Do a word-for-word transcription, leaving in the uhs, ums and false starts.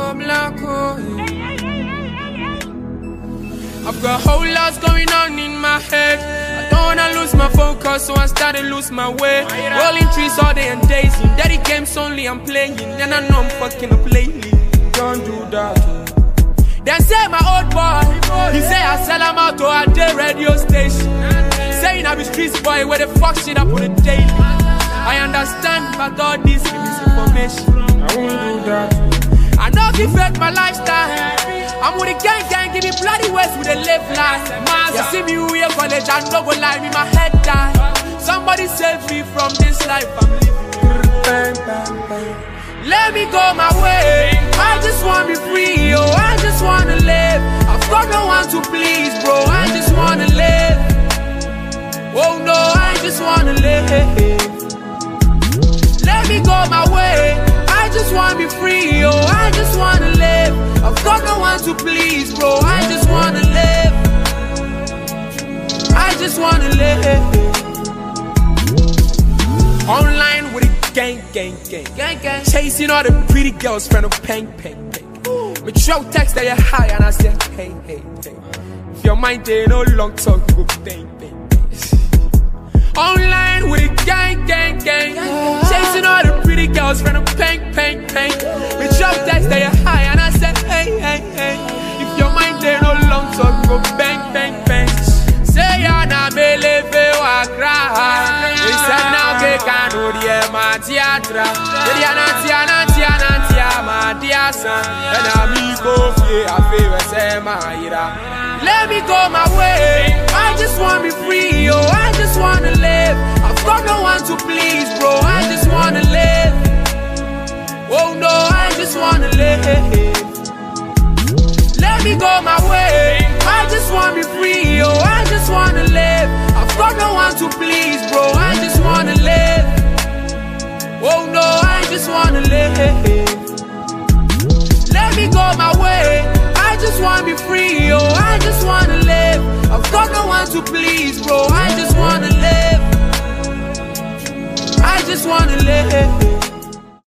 I've got a whole lot going on in my head. I don't wanna lose my focus, so I started to lose my way. Rolling trees all day and days. Daddy games only I'm playing, and I know I'm fucking up lately. Don't do that. Then say my old boy, he say I sell him out to a day radio station, saying I be streets boy, where the fuck shit up on the daily. I understand, but all this misinformation, I won't do that. I know if fake my lifestyle. I'm with the gang gang, give me bloody ways with a live life. You see me real college, I no go lie, me my head die. Somebody save me from this life I'm living. Let me go my way. I just wanna be free, oh, I just wanna live. I've got no one to please, bro, I just wanna live. Oh no, I just wanna live. Let me go my way. I just wanna be free, oh, I just wanna live. I've got no one to please, bro, I just wanna live. I just wanna live. Online with a gang, gang, gang, gang, gang. Chasing all the pretty girls, friend of pang, pang, pang. Me throw text that you're high and I say, hey, hey, hey. If your mind ain't no long talk, you go bang, bang, bang. Online with a gang, gang, gang. Chasing all the pretty girls, friend of pang, pang, pang. Me throw text that you're high and I say, hey, hey, hey. If your mind ain't no long talk, you go bang, bang, bang. Say you're not me live or cry. They said now they can't do the my theatre. They are not here, not here, not here, my dear son. And I'm go free, I feel the same, let me go my way. I just wanna be free, oh, I just wanna live. I've got no one to please, bro, I just wanna live. Oh no, I just wanna live. Let me go my way. I just wanna be free, oh, I just wanna live. I've got no one to please, bro, I just wanna live. Oh no, I just wanna live. Let me go my way. I just wanna be free, oh, I just wanna live. I've got no one to please, bro, I just wanna live. I just wanna live.